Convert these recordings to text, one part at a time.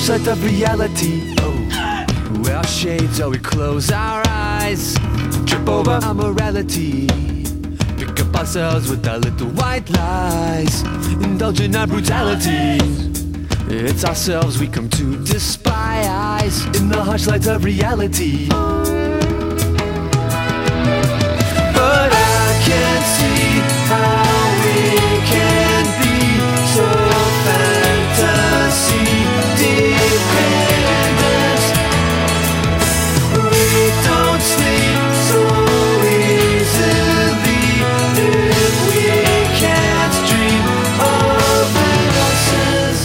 light of reality. Wear our shades or we close our eyes. Trip over our morality. Pick up ourselves with our little white lies. Indulge in our brutality. It's ourselves we come to despise in the harsh light of reality. But I can't see how we can be so fantasy dependent. We don't sleep so easily if we can't dream of innocence.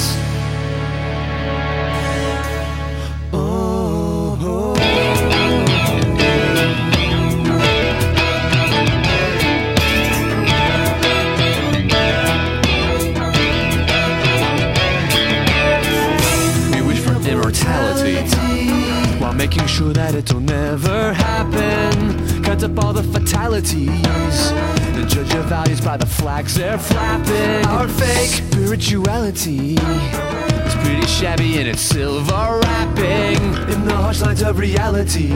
While making sure that it'll never happen. Count up all the fatalities and judge your values by the flags they're flapping. Our fake spirituality is pretty shabby in its silver wrapping in the harsh lines of reality.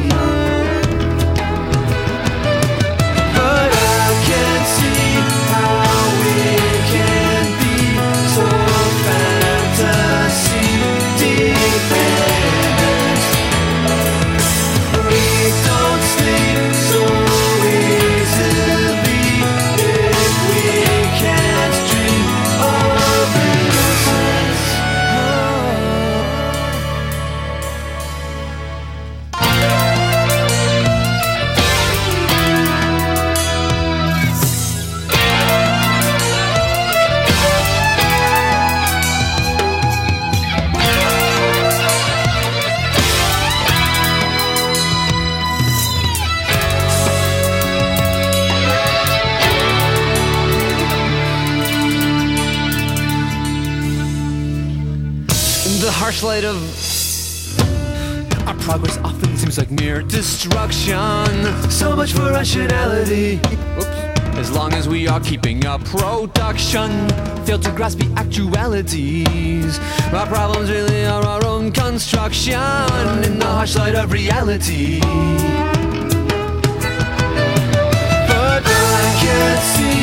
But I can't see how we can be so fantasy dependent. We don't sleep so easily if we can't dream of innocence. The harsh light of our progress often seems like mere destruction. So much for rationality. As long as we are keeping up production, fail to grasp the actualities. Our problems really are our own construction in the harsh light of reality. But I can't see